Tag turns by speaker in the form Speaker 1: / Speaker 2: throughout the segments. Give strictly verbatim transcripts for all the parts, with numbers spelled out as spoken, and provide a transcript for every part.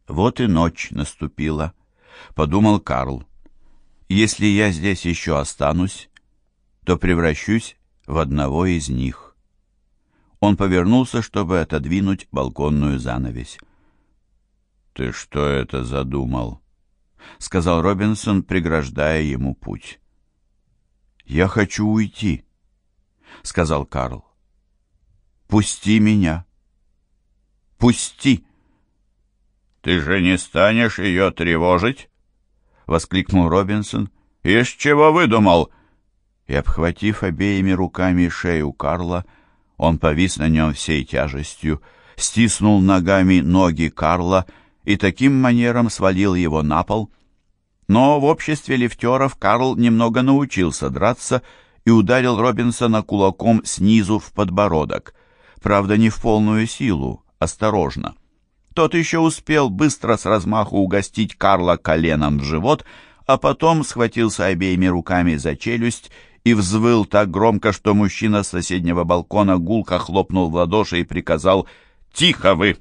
Speaker 1: Вот и ночь наступила, подумал Карл. Если я здесь еще останусь, то превращусь в одного из них. Он повернулся, чтобы отодвинуть балконную занавесь. «Ты что это задумал?» — сказал Робинсон, преграждая ему путь. «Я хочу уйти», — сказал Карл. «Пусти меня. Пусти!» «Ты же не станешь ее тревожить?» — воскликнул Робинсон. «Из чего выдумал?» И, обхватив обеими руками шею Карла, он повис на нем всей тяжестью, стиснул ногами ноги Карла и таким манером свалил его на пол. Но в обществе лифтеров Карл немного научился драться и ударил Робинсона кулаком снизу в подбородок. Правда, не в полную силу, осторожно. Тот еще успел быстро с размаху угостить Карла коленом в живот, а потом схватился обеими руками за челюсть и взвыл так громко, что мужчина с соседнего балкона гулко хлопнул в ладоши и приказал «Тихо вы!».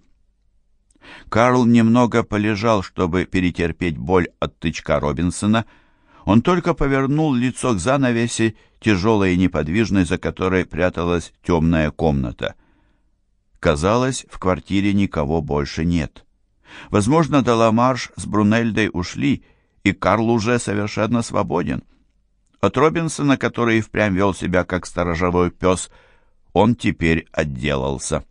Speaker 1: Карл немного полежал, чтобы перетерпеть боль от тычка Робинсона. Он только повернул лицо к занавеси, тяжелой и неподвижной, за которой пряталась темная комната. Казалось, в квартире никого больше нет. Возможно, Деламарш с Брунельдой ушли, и Карл уже совершенно свободен. От Робинсона, который и впрямь вел себя как сторожевой пес, он теперь отделался.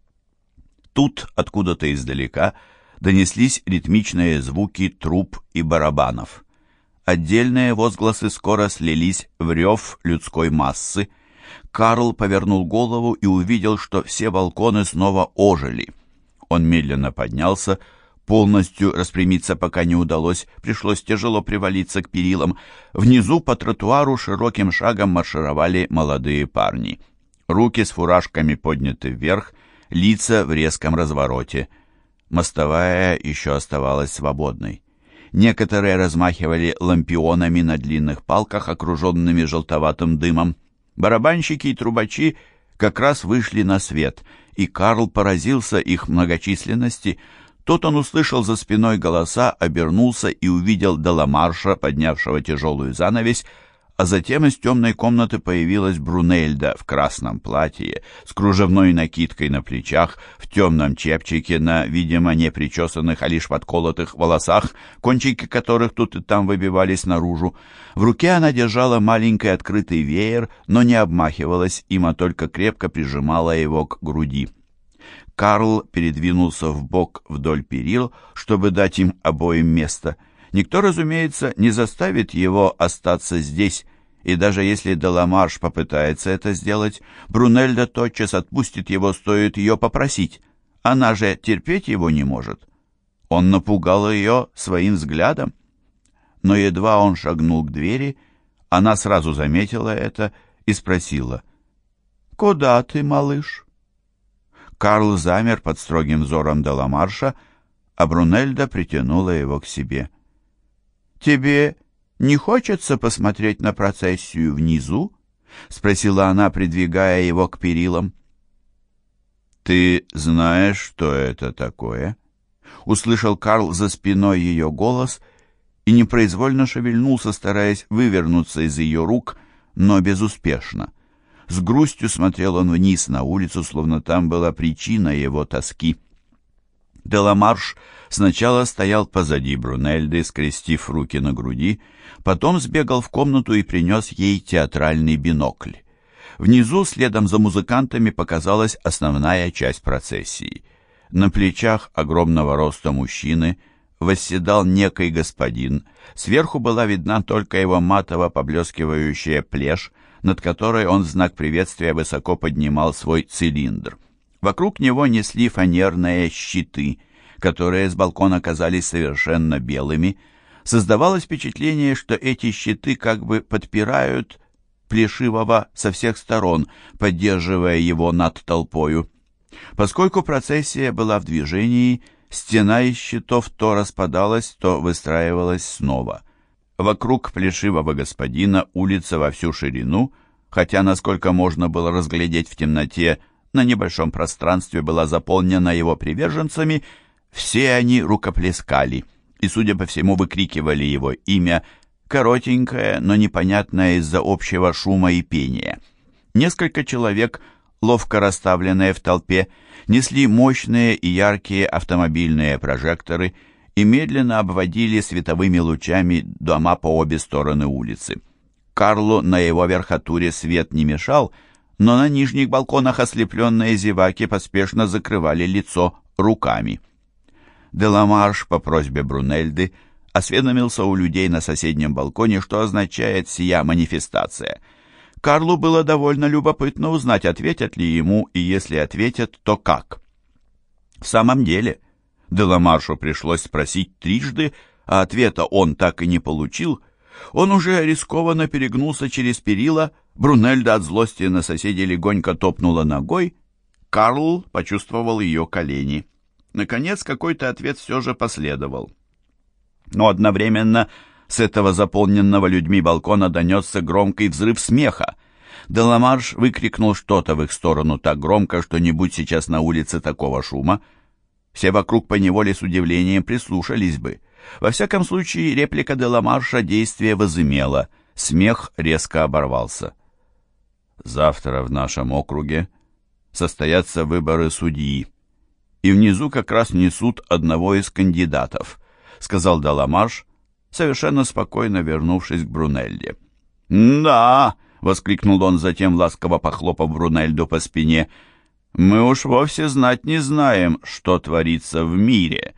Speaker 1: Тут, откуда-то издалека, донеслись ритмичные звуки труб и барабанов. Отдельные возгласы скоро слились в рев людской массы. Карл повернул голову и увидел, что все балконы снова ожили. Он медленно поднялся, полностью распрямиться пока не удалось, пришлось тяжело привалиться к перилам. Внизу по тротуару широким шагом маршировали молодые парни. Руки с фуражками подняты вверх, лица в резком развороте. Мостовая еще оставалась свободной. Некоторые размахивали лампионами на длинных палках, окруженными желтоватым дымом. Барабанщики и трубачи как раз вышли на свет, и Карл поразился их многочисленности. Тут он услышал за спиной голоса, обернулся и увидел Деламарша, поднявшего тяжелую занавесь, а затем из темной комнаты появилась Брунельда в красном платье, с кружевной накидкой на плечах, в темном чепчике, на, видимо, не причесанных, а лишь подколотых волосах, кончики которых тут и там выбивались наружу. В руке она держала маленький открытый веер, но не обмахивалась им, а только крепко прижимала его к груди. Карл передвинулся вбок вдоль перил, чтобы дать им обоим место. Никто, разумеется, не заставит его остаться здесь, и даже если Деламарш попытается это сделать, Брунельда тотчас отпустит его, стоит ее попросить. Она же терпеть его не может. Он напугал ее своим взглядом. Но едва он шагнул к двери, она сразу заметила это и спросила: «Куда ты, малыш?» Карл замер под строгим взором Деламарша, а Брунельда притянула его к себе. «Тебе не хочется посмотреть на процессию внизу?» — спросила она, придвигая его к перилам. «Ты знаешь, что это такое?» — услышал Карл за спиной ее голос и непроизвольно шевельнулся, стараясь вывернуться из ее рук, но безуспешно. С грустью смотрел он вниз на улицу, словно там была причина его тоски. Деламарш сначала стоял позади Брунельды, скрестив руки на груди, потом сбегал в комнату и принес ей театральный бинокль. Внизу, следом за музыкантами, показалась основная часть процессии. На плечах огромного роста мужчины восседал некий господин. Сверху была видна только его матово поблескивающая плешь, над которой он в знак приветствия высоко поднимал свой цилиндр. Вокруг него несли фанерные щиты, которые с балкона казались совершенно белыми. Создавалось впечатление, что эти щиты как бы подпирают Плешивого со всех сторон, поддерживая его над толпою. Поскольку процессия была в движении, стена из щитов то распадалась, то выстраивалась снова. Вокруг Плешивого господина улица во всю ширину, хотя, насколько можно было разглядеть в темноте, на небольшом пространстве была заполнена его приверженцами, Все они рукоплескали и, судя по всему, выкрикивали его имя, коротенькое, но непонятное из-за общего шума и пения. Несколько человек, ловко расставленные в толпе, несли мощные и яркие автомобильные прожекторы и медленно обводили световыми лучами дома по обе стороны улицы. Карлу на его верхотуре свет не мешал, но на нижних балконах ослепленные зеваки поспешно закрывали лицо руками. Деламарш по просьбе Брунельды осведомился у людей на соседнем балконе, что означает сия манифестация. Карлу было довольно любопытно узнать, ответят ли ему, и если ответят, то как. В самом деле, Деламаршу пришлось спросить трижды, а ответа он так и не получил. Он уже рискованно перегнулся через перила, Брунельда от злости на соседей легонько топнула ногой, Карл почувствовал ее колени. Наконец, какой-то ответ все же последовал. Но одновременно с этого заполненного людьми балкона донесся громкий взрыв смеха. Деламарш выкрикнул что-то в их сторону так громко, что не будь сейчас на улице такого шума, все вокруг поневоле с удивлением прислушались бы. Во всяком случае, реплика Деламарша действие возымела. Смех резко оборвался. «Завтра в нашем округе состоятся выборы судьи, и внизу как раз несут одного из кандидатов», — сказал Деламарш, совершенно спокойно вернувшись к Брунельде. «Да!» — воскликнул он, затем ласково похлопав Брунельду по спине. «Мы уж вовсе знать не знаем, что творится в мире».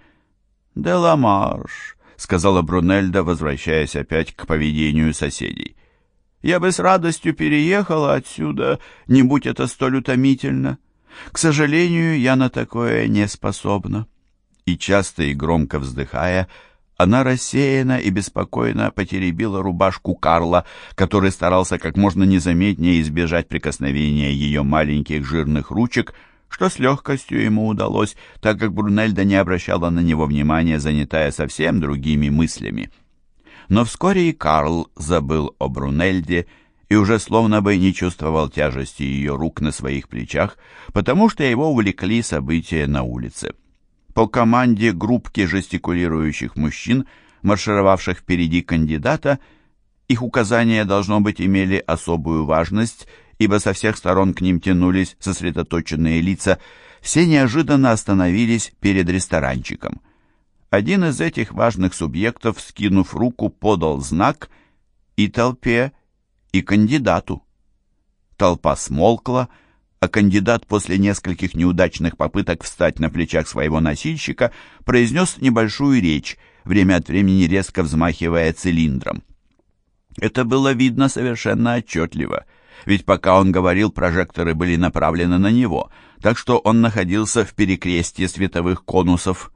Speaker 1: «Деламарш», — сказала Брунельда, возвращаясь опять к поведению соседей. «Я бы с радостью переехала отсюда, не будь это столь утомительно. К сожалению, я на такое не способна». И часто и громко вздыхая, она рассеянно и беспокойно потеребила рубашку Карла, который старался как можно незаметнее избежать прикосновения ее маленьких жирных ручек, что с легкостью ему удалось, так как Брунельда не обращала на него внимания, занятая совсем другими мыслями. Но вскоре и Карл забыл о Брунельде и уже словно бы не чувствовал тяжести ее рук на своих плечах, потому что его увлекли события на улице. По команде группки жестикулирующих мужчин, маршировавших впереди кандидата, их указания, должно быть, имели особую важность, ибо со всех сторон к ним тянулись сосредоточенные лица, все неожиданно остановились перед ресторанчиком. Один из этих важных субъектов, скинув руку, подал знак и толпе, и кандидату. Толпа смолкла, а кандидат после нескольких неудачных попыток встать на плечах своего носильщика произнес небольшую речь, время от времени резко взмахивая цилиндром. Это было видно совершенно отчетливо, ведь пока он говорил, прожекторы были направлены на него, так что он находился в перекрестье световых конусов.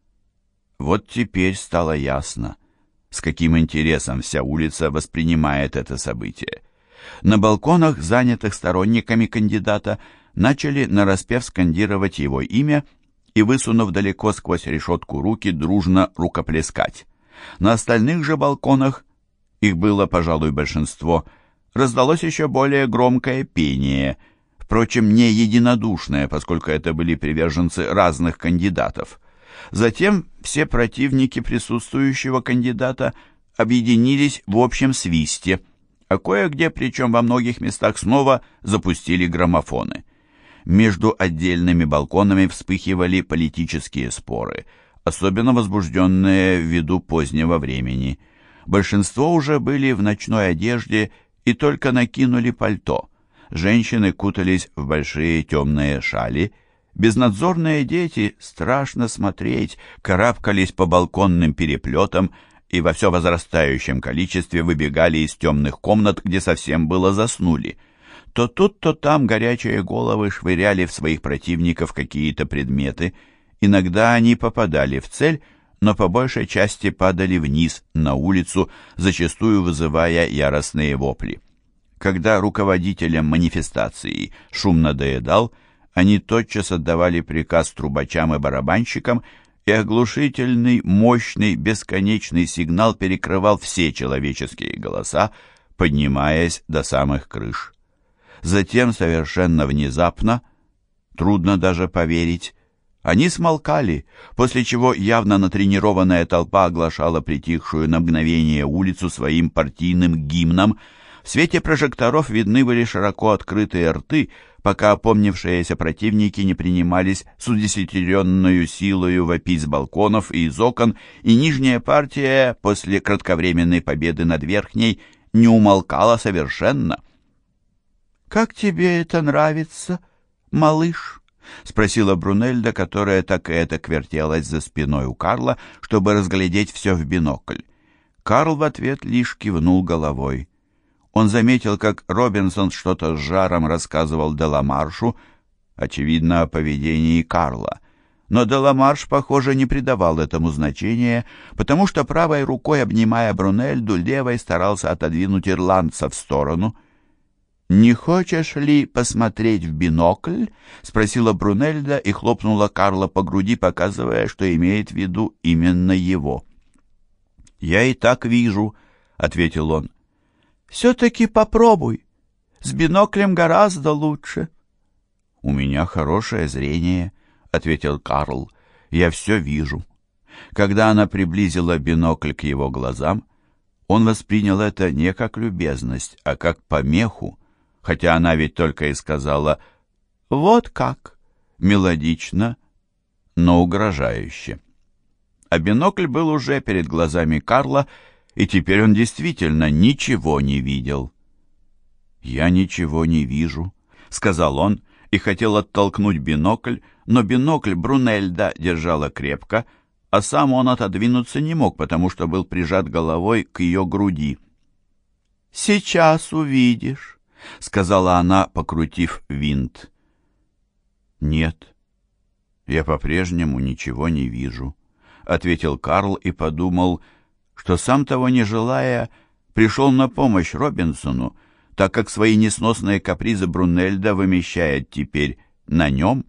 Speaker 1: Вот теперь стало ясно, с каким интересом вся улица воспринимает это событие. На балконах, занятых сторонниками кандидата, начали нараспев скандировать его имя и, высунув далеко сквозь решетку руки, дружно рукоплескать. На остальных же балконах, их было, пожалуй, большинство, раздалось еще более громкое пение, впрочем, не единодушное, поскольку это были приверженцы разных кандидатов. Затем все противники присутствующего кандидата объединились в общем свисте, а кое-где, причем во многих местах, снова запустили граммофоны. Между отдельными балконами вспыхивали политические споры, особенно возбужденные ввиду позднего времени. Большинство уже были в ночной одежде и только накинули пальто. Женщины кутались в большие темные шали. Безнадзорные дети, страшно смотреть, карабкались по балконным переплетам и во все возрастающем количестве выбегали из темных комнат, где совсем было заснули. То тут, то там горячие головы швыряли в своих противников какие-то предметы. Иногда они попадали в цель, но по большей части падали вниз, на улицу, зачастую вызывая яростные вопли. Когда руководителям манифестации шум надоедал, они тотчас отдавали приказ трубачам и барабанщикам, и оглушительный, мощный, бесконечный сигнал перекрывал все человеческие голоса, поднимаясь до самых крыш. Затем совершенно внезапно, трудно даже поверить, Они смолкали, после чего явно натренированная толпа оглашала притихшую на мгновение улицу своим партийным гимном. В свете прожекторов видны были широко открытые рты, пока опомнившиеся противники не принимались с удесятеренную силою вопить с балконов и из окон, и нижняя партия после кратковременной победы над верхней не умолкала совершенно. «Как тебе это нравится, малыш?» — спросила Брунельда, которая так и этак вертелась за спиной у Карла, чтобы разглядеть все в бинокль. Карл в ответ лишь кивнул головой. Он заметил, как Робинсон что-то с жаром рассказывал Деламаршу, очевидно, о поведении Карла. Но Деламарш, похоже, не придавал этому значения, потому что правой рукой, обнимая Брунельду, левой старался отодвинуть ирландца в сторону. «Не хочешь ли посмотреть в бинокль?» — спросила Брунельда и хлопнула Карла по груди, показывая, что имеет в виду именно его. «Я и так вижу», — ответил он. «Все-таки попробуй. С биноклем гораздо лучше». «У меня хорошее зрение», — ответил Карл. «Я все вижу». Когда она приблизила бинокль к его глазам, он воспринял это не как любезность, а как помеху, хотя она ведь только и сказала «вот как», мелодично, но угрожающе. А бинокль был уже перед глазами Карла, и теперь он действительно ничего не видел. «Я ничего не вижу», — сказал он, и хотел оттолкнуть бинокль, но бинокль Брунельда держала крепко, а сам он отодвинуться не мог, потому что был прижат головой к ее груди. «Сейчас увидишь», — сказала она, покрутив винт. «Нет, я по-прежнему ничего не вижу», — ответил Карл и подумал, что сам того не желая, пришел на помощь Робинсону, так как свои несносные капризы Брунельда вымещает теперь на нем.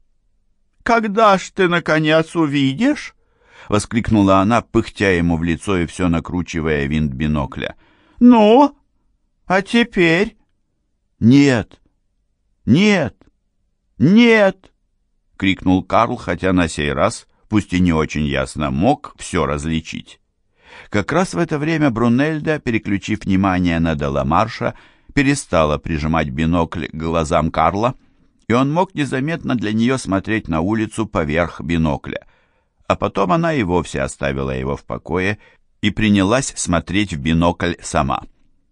Speaker 1: «Когда ж ты, наконец, увидишь?» — воскликнула она, пыхтя ему в лицо и все накручивая винт бинокля. «Ну, а теперь?» «Нет, нет, нет!» — крикнул Карл, хотя на сей раз, пусть и не очень ясно, мог все различить. Как раз в это время Брунельда, переключив внимание на Деламарша, перестала прижимать бинокль к глазам Карла, и он мог незаметно для нее смотреть на улицу поверх бинокля. А потом она и вовсе оставила его в покое и принялась смотреть в бинокль сама.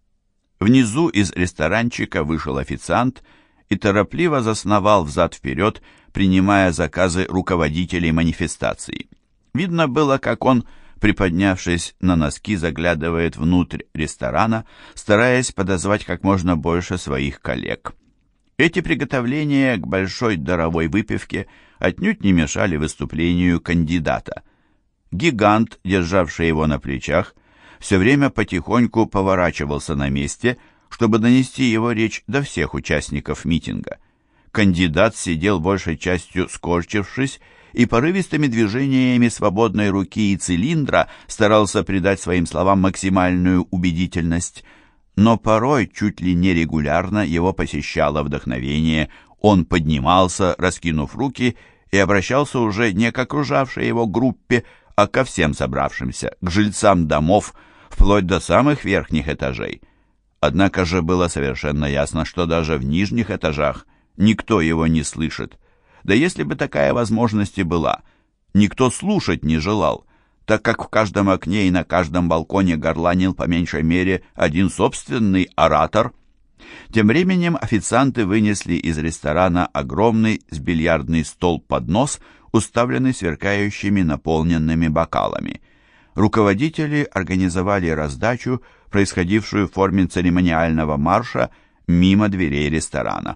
Speaker 1: Внизу из ресторанчика вышел официант и торопливо засновал взад-вперед, принимая заказы руководителей манифестации. Видно было, как он, приподнявшись на носки, заглядывает внутрь ресторана, стараясь подозвать как можно больше своих коллег. Эти приготовления к большой даровой выпивке отнюдь не мешали выступлению кандидата. Гигант, державший его на плечах, все время потихоньку поворачивался на месте, чтобы донести его речь до всех участников митинга. Кандидат сидел большей частью скорчившись и порывистыми движениями свободной руки и цилиндра старался придать своим словам максимальную убедительность. Но порой, чуть ли не регулярно, его посещало вдохновение. Он поднимался, раскинув руки, и обращался уже не к окружавшей его группе, а ко всем собравшимся, к жильцам домов, вплоть до самых верхних этажей. Однако же было совершенно ясно, что даже в нижних этажах никто его не слышит. Да если бы такая возможность и была, никто слушать не желал, так как в каждом окне и на каждом балконе горланил по меньшей мере один собственный оратор. Тем временем официанты вынесли из ресторана огромный с бильярдный стол поднос, уставленный сверкающими наполненными бокалами. Руководители организовали раздачу, происходившую в форме церемониального марша, мимо дверей ресторана.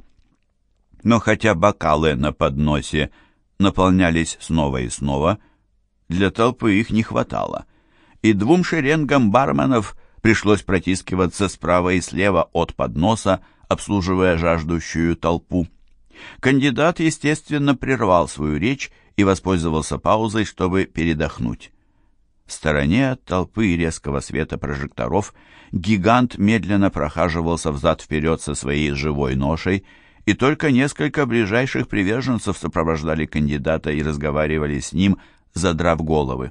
Speaker 1: Но хотя бокалы на подносе наполнялись снова и снова, для толпы их не хватало, и двум шеренгам барменов пришлось протискиваться справа и слева от подноса, обслуживая жаждущую толпу. Кандидат, естественно, прервал свою речь и воспользовался паузой, чтобы передохнуть. В стороне от толпы и резкого света прожекторов гигант медленно прохаживался взад-вперед со своей живой ношей, и только несколько ближайших приверженцев сопровождали кандидата и разговаривали с ним, задрав головы.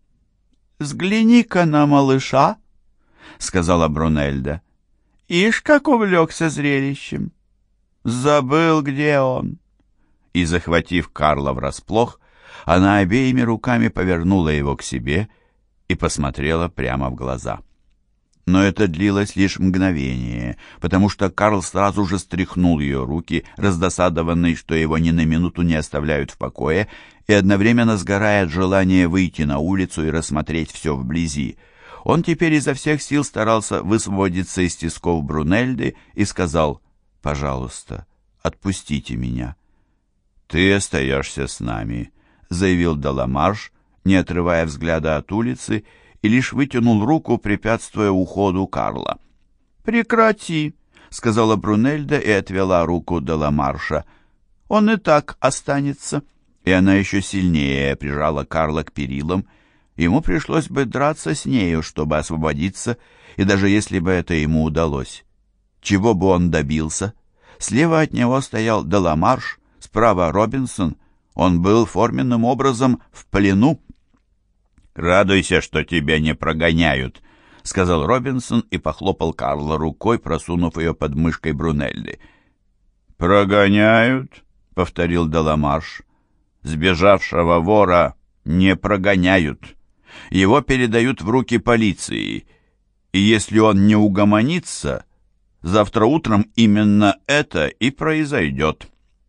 Speaker 1: «Взгляни-ка на малыша», — сказала Брунельда. «Ишь, как увлекся зрелищем! Забыл, где он!» И, захватив Карла врасплох, она обеими руками повернула его к себе и посмотрела прямо в глаза. Но это длилось лишь мгновение, потому что Карл сразу же стряхнул ее руки, раздосадованный, что его ни на минуту не оставляют в покое, и одновременно сгорая от желания выйти на улицу и рассмотреть все вблизи. Он теперь изо всех сил старался высвободиться из тисков Брунельды и сказал: «Пожалуйста, отпустите меня». «Ты остаешься с нами», — заявил Деламарш, не отрывая взгляда от улицы, и лишь вытянул руку, препятствуя уходу Карла. «Прекрати», — сказала Брунельда и отвела руку Деламарша. «Он и так останется». И она еще сильнее прижала Карла к перилам. Ему пришлось бы драться с нею, чтобы освободиться, и даже если бы это ему удалось. Чего бы он добился? Слева от него стоял Деламарш, справа Робинсон. Он был форменным образом в плену. «Радуйся, что тебя не прогоняют», — сказал Робинсон и похлопал Карла рукой, просунув ее под мышкой Брунельды. «Прогоняют», — повторил Деламарш. «Сбежавшего вора не прогоняют. Его передают в руки полиции, и если он не угомонится, завтра утром именно это и произойдет».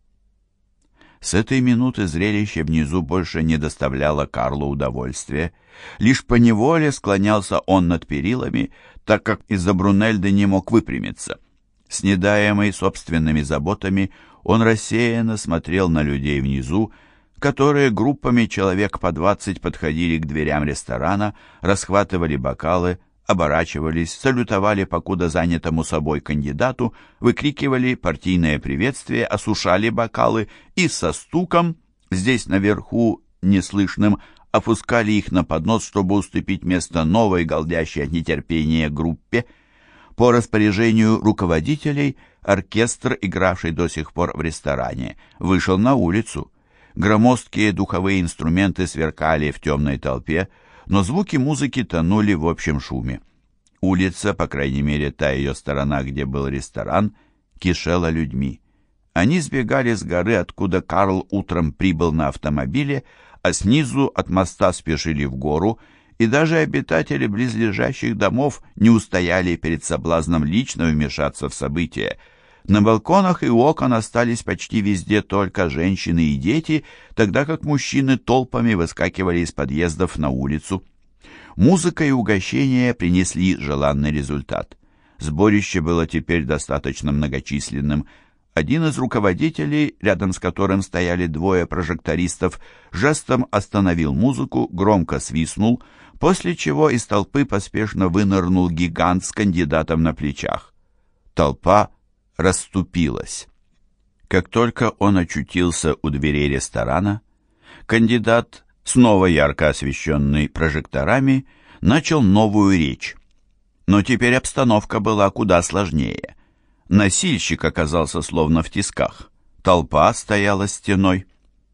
Speaker 1: С этой минуты зрелище внизу больше не доставляло Карлу удовольствия. Лишь поневоле склонялся он над перилами, так как из-за Брунельды не мог выпрямиться. Снедаемый собственными заботами, он рассеянно смотрел на людей внизу, которые группами человек по двадцать подходили к дверям ресторана, расхватывали бокалы, оборачивались, салютовали покуда занятому собой кандидату, выкрикивали партийное приветствие, осушали бокалы и со стуком, здесь наверху неслышным, опускали их на поднос, чтобы уступить место новой, голдящей от нетерпения группе. По распоряжению руководителей оркестр, игравший до сих пор в ресторане, вышел на улицу. Громоздкие духовые инструменты сверкали в темной толпе, но звуки музыки тонули в общем шуме. Улица, по крайней мере та ее сторона, где был ресторан, кишела людьми. Они сбегали с горы, откуда Карл утром прибыл на автомобиле, а снизу от моста спешили в гору, и даже обитатели близлежащих домов не устояли перед соблазном лично вмешаться в события. На балконах и у окон остались почти везде только женщины и дети, тогда как мужчины толпами выскакивали из подъездов на улицу. Музыка и угощения принесли желанный результат. Сборище было теперь достаточно многочисленным. Один из руководителей, рядом с которым стояли двое прожектористов, жестом остановил музыку, громко свистнул, после чего из толпы поспешно вынырнул гигант с кандидатом на плечах. Толпа расступилась. Как только он очутился у дверей ресторана, кандидат, снова ярко освещенный прожекторами, начал новую речь. Но теперь обстановка была куда сложнее. Носильщик оказался словно в тисках. Толпа стояла стеной.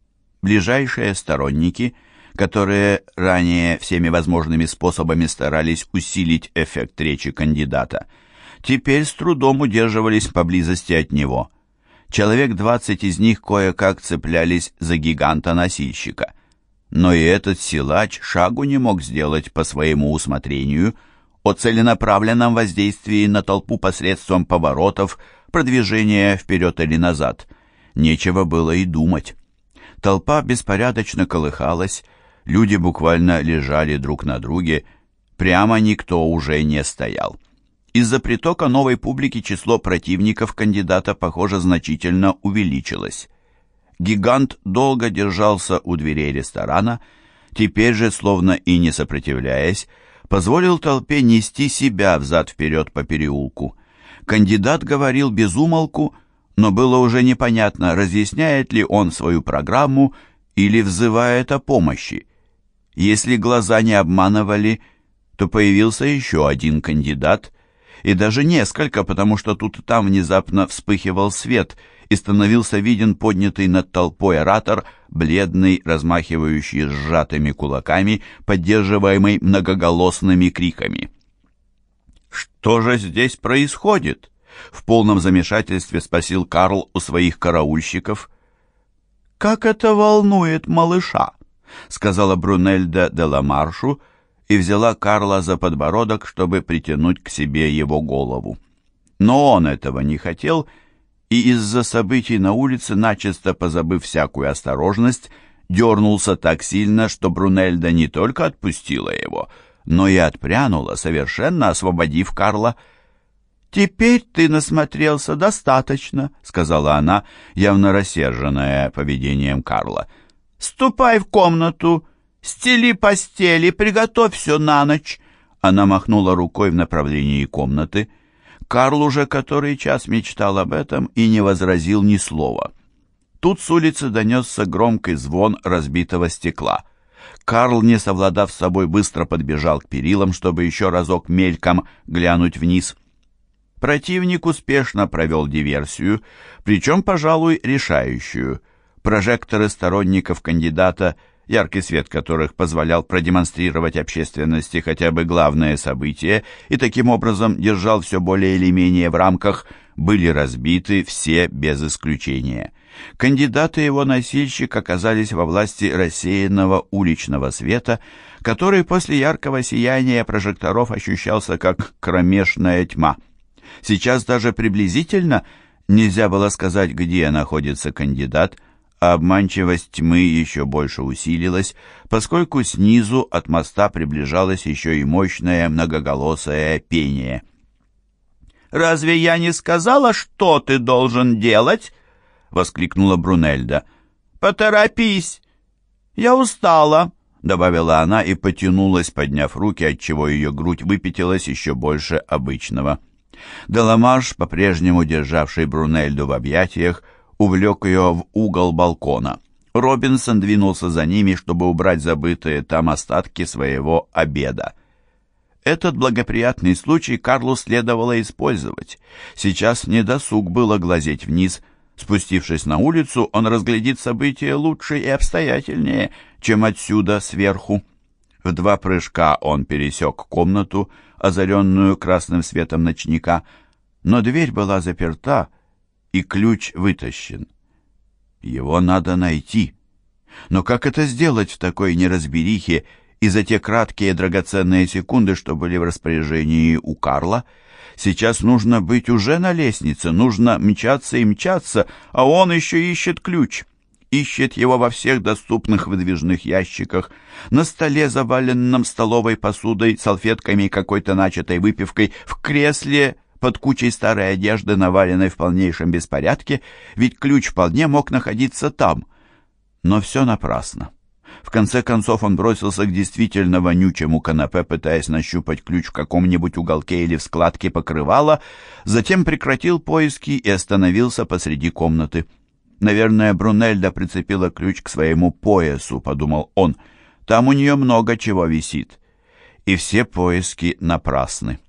Speaker 1: Ближайшие сторонники, которые ранее всеми возможными способами старались усилить эффект речи кандидата, теперь с трудом удерживались поблизости от него. Человек двадцать из них кое-как цеплялись за гиганта-носильщика. Но и этот силач шагу не мог сделать по своему усмотрению. О целенаправленном воздействии на толпу посредством поворотов, продвижения вперед или назад нечего было и думать. Толпа беспорядочно колыхалась, люди буквально лежали друг на друге, прямо никто уже не стоял. Из-за притока новой публики число противников кандидата, похоже, значительно увеличилось. Гигант долго держался у дверей ресторана, теперь же, словно и не сопротивляясь, позволил толпе нести себя взад-вперед по переулку. Кандидат говорил без умолку, но было уже непонятно, разъясняет ли он свою программу или взывает о помощи. Если глаза не обманывали, то появился еще один кандидат, и даже несколько, потому что тут и там внезапно вспыхивал свет, и становился виден поднятый над толпой оратор, бледный, размахивающий сжатыми кулаками, поддерживаемый многоголосными криками. «Что же здесь происходит?» — в полном замешательстве спросил Карл у своих караульщиков. «Как это волнует малыша!» — сказала Брунельда де ла Маршу и взяла Карла за подбородок, чтобы притянуть к себе его голову. Но он этого не хотел, и из-за событий на улице, начисто позабыв всякую осторожность, дернулся так сильно, что Брунельда не только отпустила его, но и отпрянула, совершенно освободив Карла. «Теперь ты насмотрелся достаточно», — сказала она, явно рассерженная поведением Карла. «Ступай в комнату, стели постели, приготовь все на ночь». Она махнула рукой в направлении комнаты. Карл уже который час мечтал об этом и не возразил ни слова. Тут с улицы донесся громкий звон разбитого стекла. Карл, не совладав с собой, быстро подбежал к перилам, чтобы еще разок мельком глянуть вниз. Противник успешно провел диверсию, причем, пожалуй, решающую. Прожекторы сторонников кандидата, яркий свет которых позволял продемонстрировать общественности хотя бы главное событие и таким образом держал все более или менее в рамках, были разбиты все без исключения. Кандидат и его носильщик оказались во власти рассеянного уличного света, который после яркого сияния прожекторов ощущался как кромешная тьма. Сейчас даже приблизительно нельзя было сказать, где находится кандидат, а обманчивость тьмы еще больше усилилась, поскольку снизу от моста приближалось еще и мощное многоголосое пение. «Разве я не сказала, что ты должен делать?» — воскликнула Брунельда. «Поторопись! Я устала!» — добавила она и потянулась, подняв руки, отчего ее грудь выпятилась еще больше обычного. де ла Марш, по-прежнему державший Брунельду в объятиях, увлек ее в угол балкона. Робинсон двинулся за ними, чтобы убрать забытые там остатки своего обеда. Этот благоприятный случай Карлу следовало использовать. Сейчас недосуг было глазеть вниз. Спустившись на улицу, он разглядит события лучше и обстоятельнее, чем отсюда, сверху. В два прыжка он пересек комнату, озаренную красным светом ночника, но дверь была заперта, и ключ вытащен. Его надо найти. Но как это сделать в такой неразберихе и за те краткие драгоценные секунды, что были в распоряжении у Карла? Сейчас нужно быть уже на лестнице, нужно мчаться и мчаться, а он еще ищет ключ. Ищет его во всех доступных выдвижных ящиках, на столе, заваленном столовой посудой, салфетками и какой-то начатой выпивкой, в кресле под кучей старой одежды, наваленной в полнейшем беспорядке, ведь ключ вполне мог находиться там. Но все напрасно. В конце концов он бросился к действительно вонючему канапе, пытаясь нащупать ключ в каком-нибудь уголке или в складке покрывала, затем прекратил поиски и остановился посреди комнаты. «Наверное, Брунельда прицепила ключ к своему поясу», — подумал он. «Там у нее много чего висит». И все поиски напрасны.